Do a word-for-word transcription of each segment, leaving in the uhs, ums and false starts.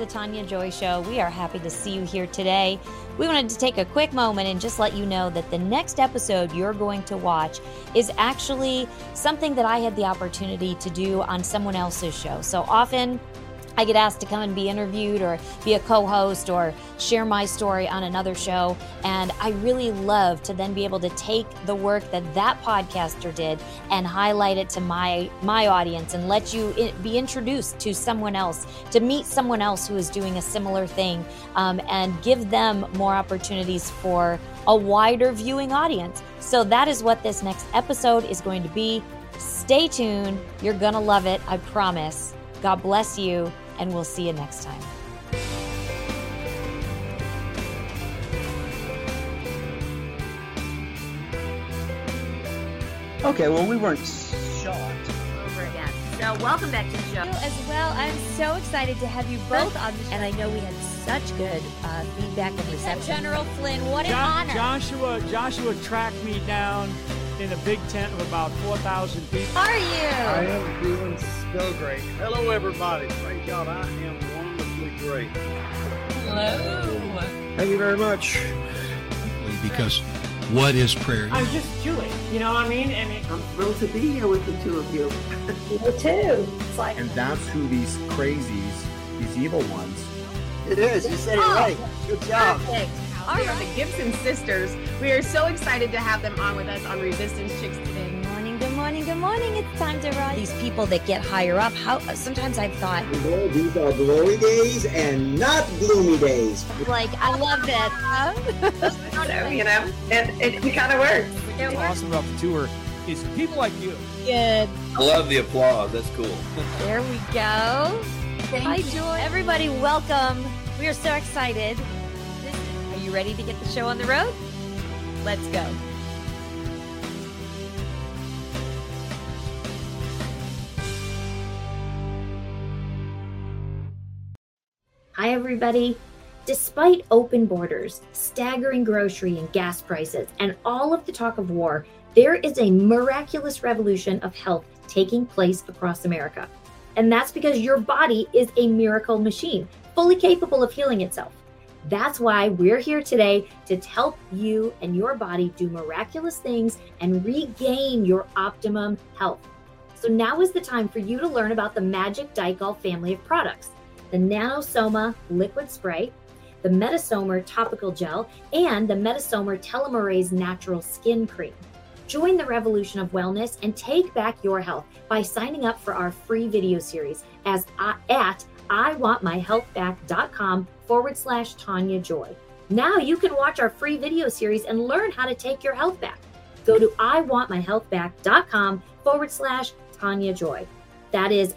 Tanya Joy Show. We are happy to see you here today. We wanted to take a quick moment and just let you know that the next episode you're going to watch is actually something that I had the opportunity to do on someone else's show. So often I get asked to come and be interviewed or be a co-host or share my story on another show. And I really love to then be able to take the work that that podcaster did and highlight it to my my audience and let you be introduced to someone else, to meet someone else who is doing a similar thing, um, and give them more opportunities for a wider viewing audience. So that is what this next episode is going to be. Stay tuned. You're going to love it. I promise. God bless you. And we'll see you next time. Okay, well, we weren't shocked. Over again. So welcome back to the show. As well, I'm so excited to have you both on the show. And I know we had such good uh, feedback and reception. General Flynn, what an jo- honor. Joshua, Joshua tracked me down in a big tent of about four thousand people. How are you? I am doing so great. Hello, everybody. Praise God, I am wonderfully great. Hello. Thank you very much. Because what is prayer? I'm just Jewish, you know what I mean? I mean, I'm thrilled to be here with the two of you. You too. It's like, and that's who these crazies, these evil ones. It is. You said it Oh, right. Good job. Perfect. All they are right. the Gibson sisters. We are so excited to have them on with us on Resistance Chicks today. Good morning, good morning, good morning. It's time to rise. These people that get higher up, how sometimes I've thought, Well, these are glory days and not gloomy days. like, I love that. So, you know, it, it, it kind of works. what's awesome about the tour is people like you. Good. I love the applause. That's cool. There we go. Hi, Joy. Everybody, welcome. We are so excited. Are you ready to get the show on the road? Let's go. Hi, everybody. Despite open borders, staggering grocery and gas prices, and all of the talk of war, there is a miraculous revolution of health taking place across America. And that's because your body is a miracle machine, fully capable of healing itself. That's why we're here today to help you and your body do miraculous things and regain your optimum health. So now is the time for you to learn about the Magic Dicol family of products, the Nanosoma liquid spray, the Metasomer topical gel, and the Metasomer telomerase natural skin cream. Join the revolution of wellness and take back your health by signing up for our free video series as I, at iwantmyhealthback.com forward slash Tanya Joy. Now you can watch our free video series and learn how to take your health back. Go to iwantmyhealthback.com forward slash Tanya Joy. That is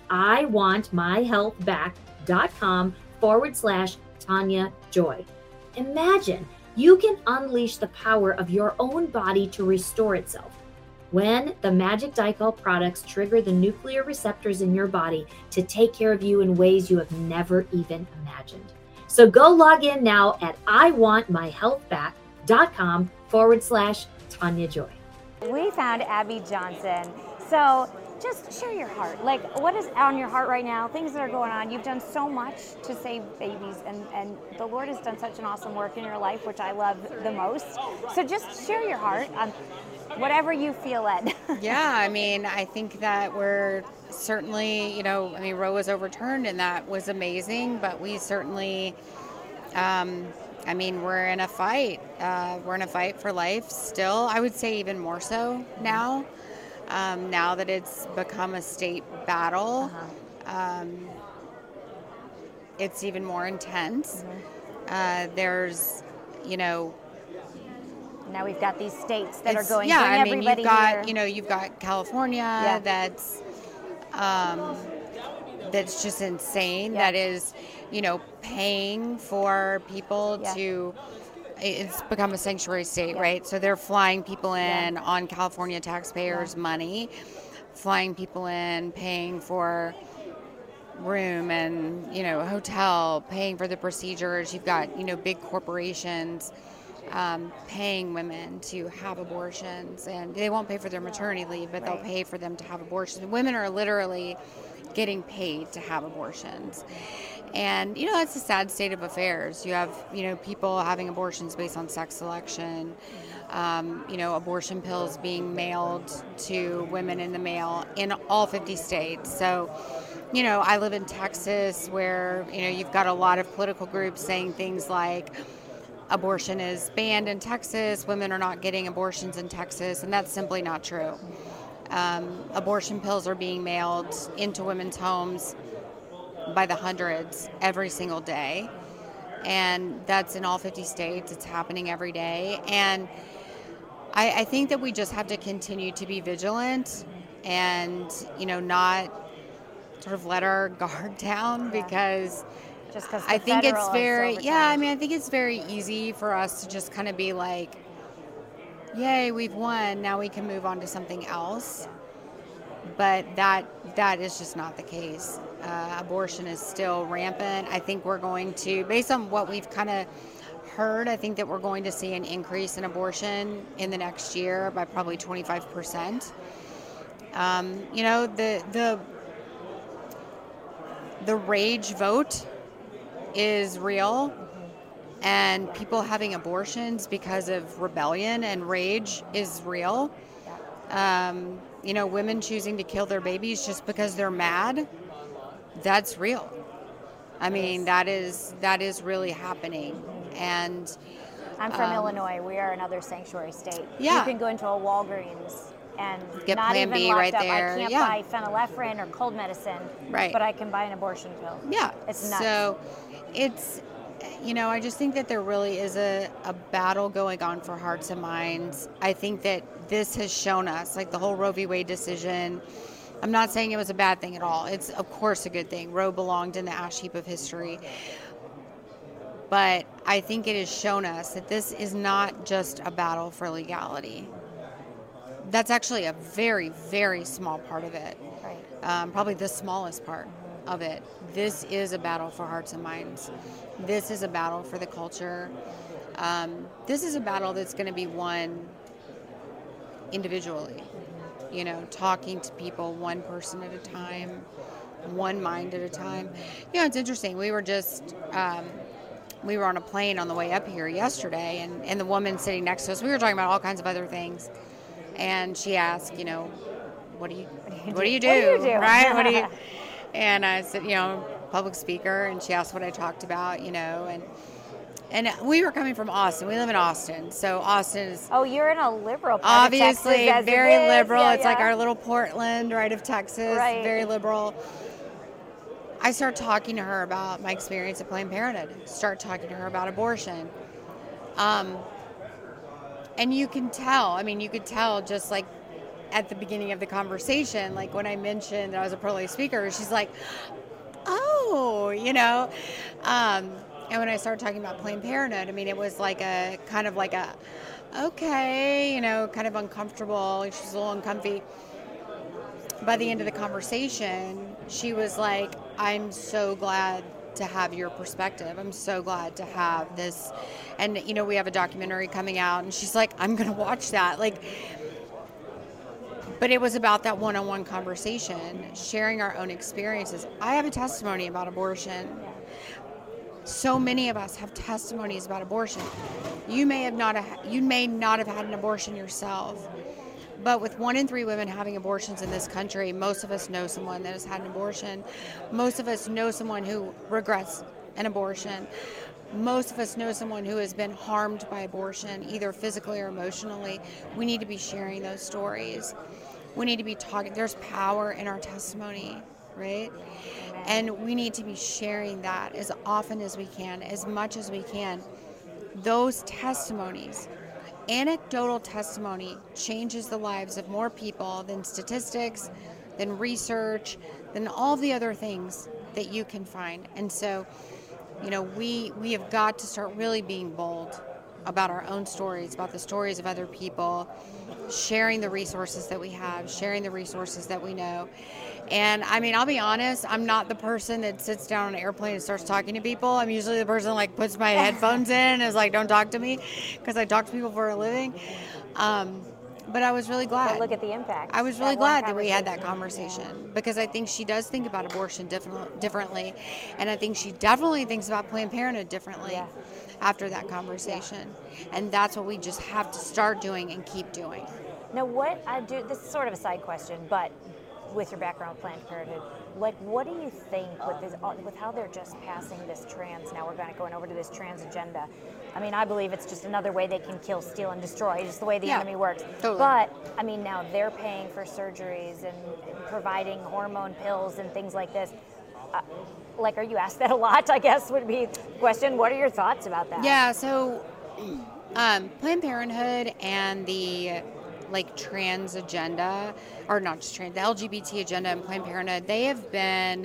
iwantmyhealthback.com forward slash Tanya Joy. Imagine you can unleash the power of your own body to restore itself when the Magic Dicol products trigger the nuclear receptors in your body to take care of you in ways you have never even imagined. So go log in now at iwantmyhealthback.com forward slash Tanya Joy. We found Abby Johnson. So just share your heart. Like, what is on your heart right now? Things that are going on. You've done so much to save babies, and, and the Lord has done such an awesome work in your life, which I love the most. So just share your heart on whatever you feel led. Yeah, I mean, I think that we're certainly, you know, I mean, Roe was overturned, and that was amazing, but we certainly, um, I mean, we're in a fight. Uh, we're in a fight for life still. I would say even more so now. Um, now that it's become a state battle, uh-huh. um, it's even more intense. Mm-hmm. Uh, there's, you know, now we've got these states that are going. Yeah, bring I mean, everybody you've got, here. you know, you've got California. Yeah. That's, um, that's just insane. Yeah. That is, you know, paying for people Yeah. to. It's become a sanctuary state, Yeah. right? So they're flying people in Yeah. on California taxpayers' Yeah. money, flying people in, paying for room and, you know, hotel, paying for the procedures. You've got, you know, big corporations um, paying women to have abortions, and they won't pay for their maternity leave, but Right. they'll pay for them to have abortions. Women are literally getting paid to have abortions. And, you know, that's a sad state of affairs. You have, you know, people having abortions based on sex selection, um, you know, abortion pills being mailed to women in the mail in all fifty states. So, you know, I live in Texas where, you know, you've got a lot of political groups saying things like abortion is banned in Texas, women are not getting abortions in Texas, and that's simply not true. Um, abortion pills are being mailed into women's homes by the hundreds every single day, and that's in all fifty states. It's happening every day, and I, I think that we just have to continue to be vigilant and, you know, not sort of let our guard down, yeah. because just because I think it's very yeah I mean I think it's very easy for us to just kind of be like, yay, we've won, now we can move on to something else. But that that is just not the case. Uh, abortion is still rampant. I think we're going to, based on what we've kind of heard, I think that we're going to see an increase in abortion in the next year by probably twenty-five percent. Um, you know, the the the rage vote is real, and people having abortions because of rebellion and rage is real. Um, you know, women choosing to kill their babies just because they're mad, that's real. I mean, that is that is really happening. And I'm from um, Illinois. We are another sanctuary state. Yeah. You can go into a Walgreens and get not Plan even B locked right up. there. I can't yeah. buy phenylephrine or cold medicine, right. but I can buy an abortion pill. Yeah. It's nuts. So it's, you know, I just think that there really is a, a battle going on for hearts and minds. I think that this has shown us, like the whole Roe v. Wade decision, I'm not saying it was a bad thing at all. It's, of course, a good thing. Roe belonged in the ash heap of history. But I think it has shown us that this is not just a battle for legality. That's actually a very, very small part of it. Right. Um, probably the smallest part of it. This is a battle for hearts and minds. This is a battle for the culture. Um, this is a battle that's going to be won individually. You know, talking to people one person at a time, one mind at a time. You know, it's interesting. We were just, um, we were on a plane on the way up here yesterday, and, and the woman sitting next to us, we were talking about all kinds of other things. And she asked, you know, what do you, what do you do? What do you do? Right? What do you, and I said, you know, public speaker, and she asked what I talked about, you know, and And we were coming from Austin. We live in Austin. So Austin is... Oh, you're in a liberal part obviously, of Texas, as very it is. liberal. Yeah, it's yeah. like our little Portland, right, of Texas. Right. Very liberal. I start talking to her about my experience at Planned Parenthood. Start talking to her about abortion. Um, and you can tell, I mean, you could tell just like at the beginning of the conversation, like when I mentioned that I was a pro-life speaker, she's like, oh, you know. Um, and when I started talking about Planned Parenthood, I mean, it was like a kind of like a, okay, you know, kind of uncomfortable. She was a little uncomfy. By the end of the conversation, she was like, I'm so glad to have your perspective. I'm so glad to have this. And, you know, we have a documentary coming out, and she's like, I'm going to watch that. Like, but it was about that one-on-one conversation, sharing our own experiences. I have a testimony about abortion. So many of us have testimonies about abortion. You may have not, you may not have had an abortion yourself, but with one in three women having abortions in this country, most of us know someone that has had an abortion. Most of us know someone who regrets an abortion. Most of us know someone who has been harmed by abortion, either physically or emotionally. We need to be sharing those stories. We need to be talking. There's power in our testimony, right? And we need to be sharing that as often as we can, as much as we can. Those testimonies, anecdotal testimony, changes the lives of more people than statistics, than research, than all the other things that you can find. And so, you know, we we have got to start really being bold about our own stories, about the stories of other people, sharing the resources that we have, sharing the resources that we know. And I mean, I'll be honest, I'm not the person that sits down on an airplane and starts talking to people. I'm usually the person like puts my headphones in and is like, don't talk to me, because I talk to people for a living. Um, but I was really glad. But look at the impact. I was really That one glad that we had that conversation. conversation because I think she does think about abortion different, differently, and I think she definitely thinks about Planned Parenthood differently Yeah. after that conversation. And that's what we just have to start doing and keep doing. Now, what I do, this is sort of a side question, but with your background with Planned Parenthood, like, what do you think with this, with how they're just passing this trans, now we're going going over to this trans agenda? I mean, I believe it's just another way they can kill, steal, and destroy, just the way the Yeah, enemy works. totally. But, I mean, now they're paying for surgeries and providing hormone pills and things like this. Uh, like, are you asked that a lot, I guess, would be the question. What are your thoughts about that? Yeah, so um, Planned Parenthood and the like trans agenda, or not just trans, the L G B T agenda and Planned Parenthood, they have been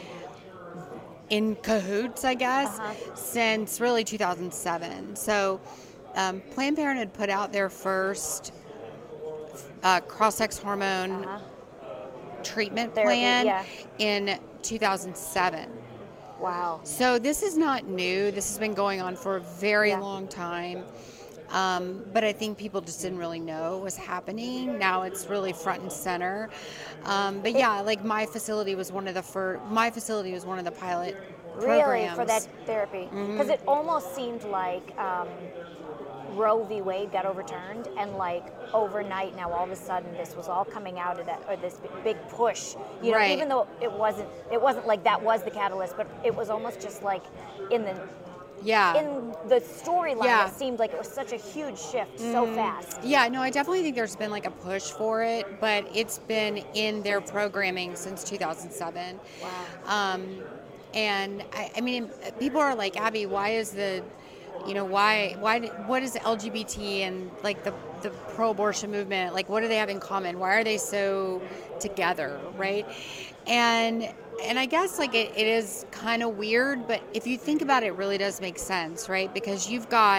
in cahoots, I guess, Uh-huh. since really two thousand seven. So um, Planned Parenthood put out their first uh, cross-sex hormone Uh-huh. treatment Therapy, plan yeah. in two thousand seven. Wow. So this is not new. This has been going on for a very Yeah. long time. Um, but I think people just didn't really know what was happening. Now it's really front and center. Um, but yeah, like my facility was one of the first, my facility was one of the pilot Really, programs. for that therapy? Because Mhm. it almost seemed like um, Roe v. Wade got overturned, and like overnight now, all of a sudden, this was all coming out of that, or this b- big push. You know, Right. even though it wasn't, it wasn't like that was the catalyst, but it was almost just like in the Yeah. in the storyline, Yeah. it seemed like it was such a huge shift so Mhm. fast. Yeah, no, I definitely think there's been like a push for it, but it's been in their programming since two thousand seven. Wow. Um, and I, I mean, people are like, Abby, why is the, you know, why, why, did- what is L G B T and like the, the pro-abortion movement, like what do they have in common? Why are they so together, right? And, and I guess like it, it is kind of weird, but if you think about it, it really does make sense, right? Because you've got,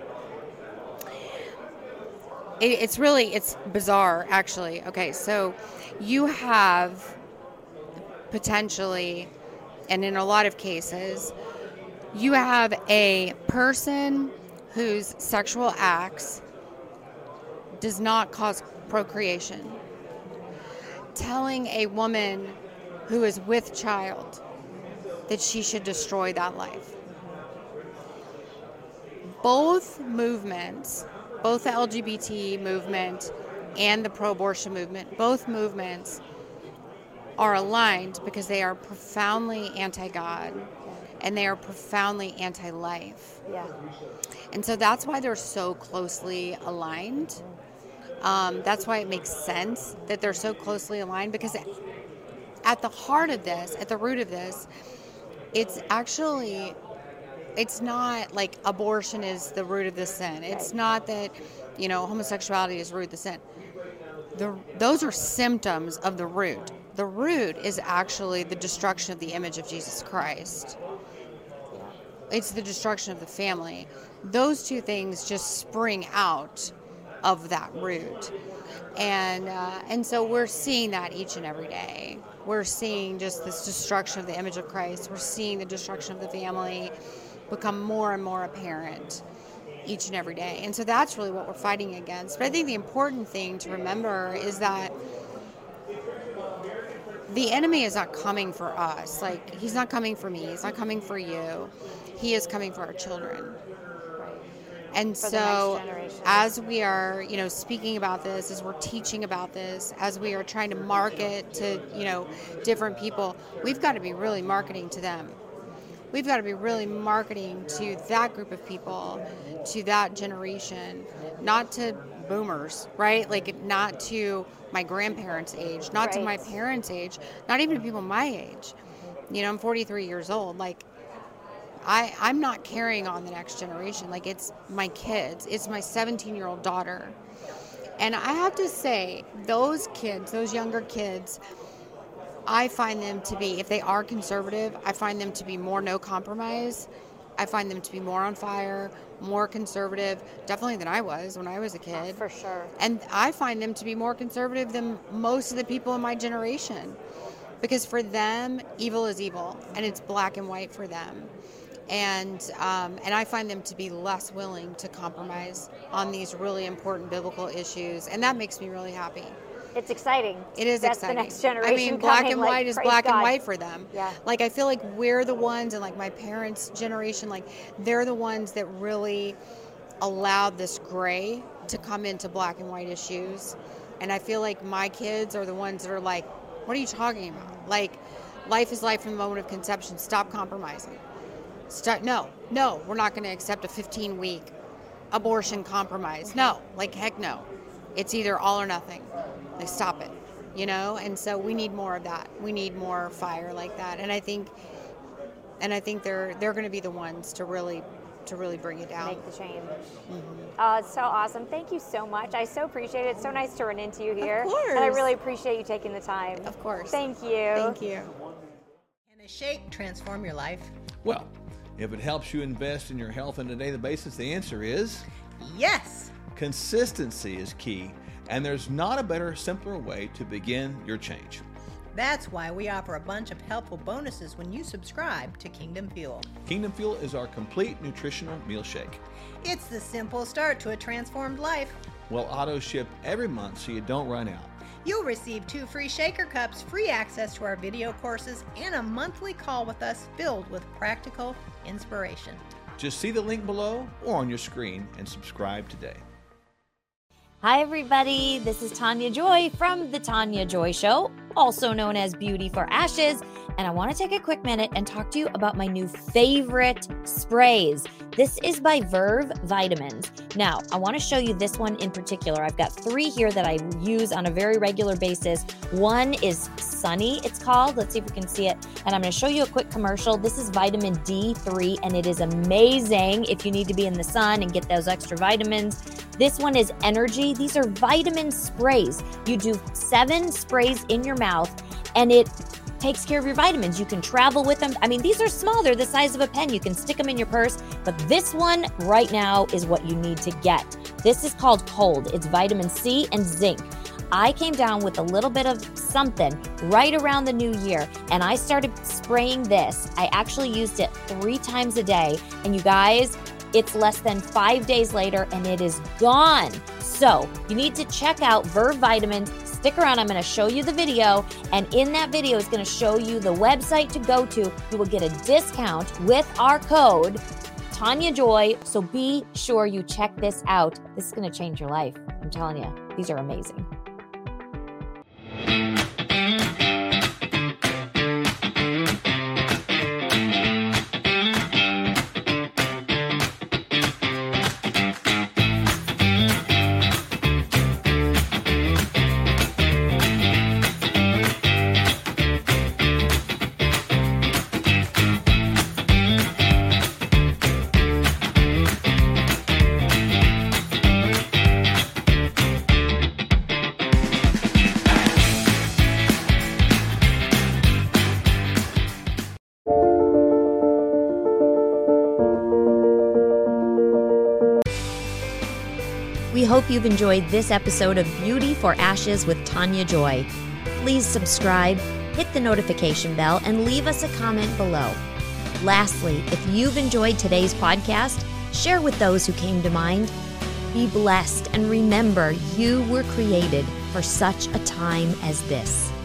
it, it's really, it's bizarre actually. Okay, so you have potentially, and in a lot of cases, you have a person whose sexual acts does not cause procreation telling a woman who is with child that she should destroy that life. Both movements, both the L G B T movement and the pro-abortion movement, both movements are aligned because they are profoundly anti-God and they are profoundly anti-life. Yeah. And so that's why they're so closely aligned. Um, that's why it makes sense that they're so closely aligned, because at the heart of this, at the root of this, it's actually, it's not like abortion is the root of the sin. It's not that, you know, homosexuality is the root of the sin. The, those are symptoms of the root. The root is actually the destruction of the image of Jesus Christ. It's the destruction of the family. Those two things just spring out of that root. And uh, and so we're seeing that each and every day. We're seeing just this destruction of the image of Christ. We're seeing the destruction of the family become more and more apparent each and every day. And so that's really what we're fighting against. But I think the important thing to remember is that the enemy is not coming for us. Like, he's not coming for me. He's not coming for you. He is coming for our children. And For the so next generation. as we are, you know, speaking about this, as we're teaching about this, as we are trying to market to, you know, different people, we've got to be really marketing to them. We've got to be really marketing to that group of people, to that generation, not to boomers, right? Like, not to my grandparents' age, not to my Right. parents' age, not even to people my age. You know, I'm forty-three years old. Like, I, I'm not carrying on the next generation. Like, it's my kids. It's my seventeen-year-old daughter. And I have to say, those kids, those younger kids, I find them to be, if they are conservative, I find them to be more no compromise. I find them to be more on fire, more conservative, definitely than I was when I was a kid. For sure. And I find them to be more conservative than most of the people in my generation. because for them, evil is evil, and it's black and white for them. And um, and I find them to be less willing to compromise on these really important biblical issues, and that makes me really happy. It's exciting. It is That's exciting. the next generation I mean, black coming, and like, white is praise black God. and white for them. Yeah. Like, I feel like we're the ones, and like my parents' generation, like they're the ones that really allowed this gray to come into black and white issues. And I feel like my kids are the ones that are like, what are you talking about? Like, life is life from the moment of conception. Stop compromising. Start, no, no, we're not going to accept a fifteen-week abortion compromise. No, like, heck no. It's either all or nothing. Like, stop it, you know? And so we need more of that. We need more fire like that. And I think, and I think they're they're going to be the ones to really to really bring it down. Make the change. Mm-hmm. Uh, it's so awesome. Thank you so much. I so appreciate it. It's so nice to run into you here. Of course. And I really appreciate you taking the time. Of course. Thank you. Thank you. Can a shake transform your life? Well, if it helps you invest in your health on a daily basis, the answer is yes. Consistency is key, and there's not a better, simpler way to begin your change. That's why we offer a bunch of helpful bonuses when you subscribe to Kingdom Fuel. Kingdom Fuel is our complete nutritional meal shake. It's the simple start to a transformed life. We'll auto ship every month so you don't run out. You'll receive two free shaker cups, free access to our video courses, and a monthly call with us filled with practical inspiration. Just see the link below or on your screen and subscribe today. Hi, everybody. This is Tanya Joy from The Tanya Joy Show, also known as Beauty for Ashes. And I want to take a quick minute and talk to you about my new favorite sprays. This is by Verve Vitamins. Now, I want to show you this one in particular. I've got three here that I use on a very regular basis. One is Sunny, it's called. Let's see if we can see it. And I'm going to show you a quick commercial. This is vitamin D three, and it is amazing if you need to be in the sun and get those extra vitamins. This one is Energy. These are vitamin sprays. You do seven sprays in your mouth, and it takes care of your vitamins. You can travel with them. I mean, these are small. They're the size of a pen. You can stick them in your purse. But this one right now is what you need to get. This is called Cold. It's vitamin C and zinc. I came down with a little bit of something right around the new year, and I started spraying this. I actually used it three times a day. And you guys, it's less than five days later, and it is gone. So you need to check out Verve Vitamins. Stick around. I'm going to show you the video, and in that video is going to show you the website to go to. You will get a discount with our code Tanya Joy. So be sure you check this out. This is going to change your life. I'm telling you, these are amazing. We hope you've enjoyed this episode of Beauty for Ashes with Tanya Joy. Please subscribe, hit the notification bell, and leave us a comment below. Lastly, if you've enjoyed today's podcast, share with those who came to mind. Be blessed, and remember, you were created for such a time as this.